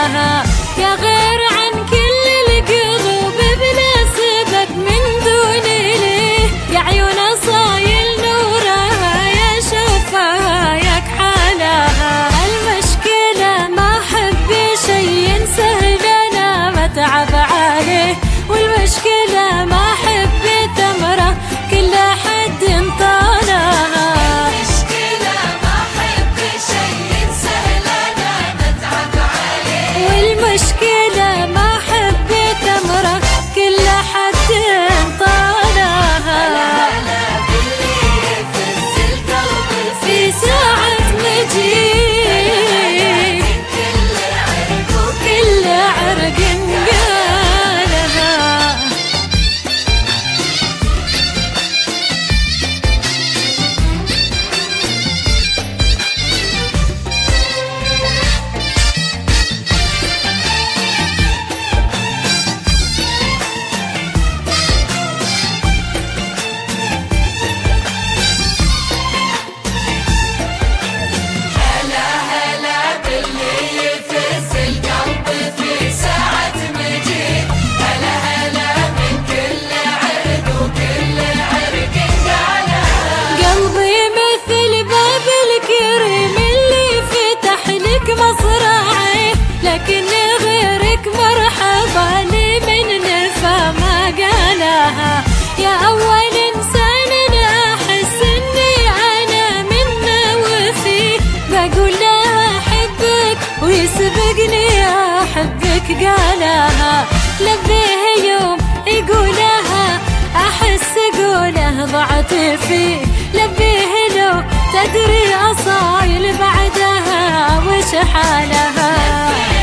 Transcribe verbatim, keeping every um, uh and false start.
قالها يا غير عن كل القلوب بلا سبب من دوني ليه يا عيون صايل نورها يا شفاياك حالها المشكلة ما حب شي سهل انا متعب عليه والمشكلة ما حب ثمرة كل حد طالها المشكلة ما حب شي سهل انا متعب عليه والمشكلة ما حب ثمرة كل حد طالها هلا باللي يفز القلب في ساعة مجيء كل عرق كل عرق قالها هلا هلا باللي يفز القلب في ساعة مجيء هلا هلا من كل عرق وكل عرق قالها قلبي مثل باب الكريم اللي فتح لك مصراعي لكن غيرك مرحبا لي من نفى ما قالها يا أول إنسان أحس إني أنا منه وفيه بقول لها أحبك ويسبقني أحبك قالها لبيه يوم يقولها أحس قوله ضعت فيه لبيه لو تدري أصايل بعدها وش حالها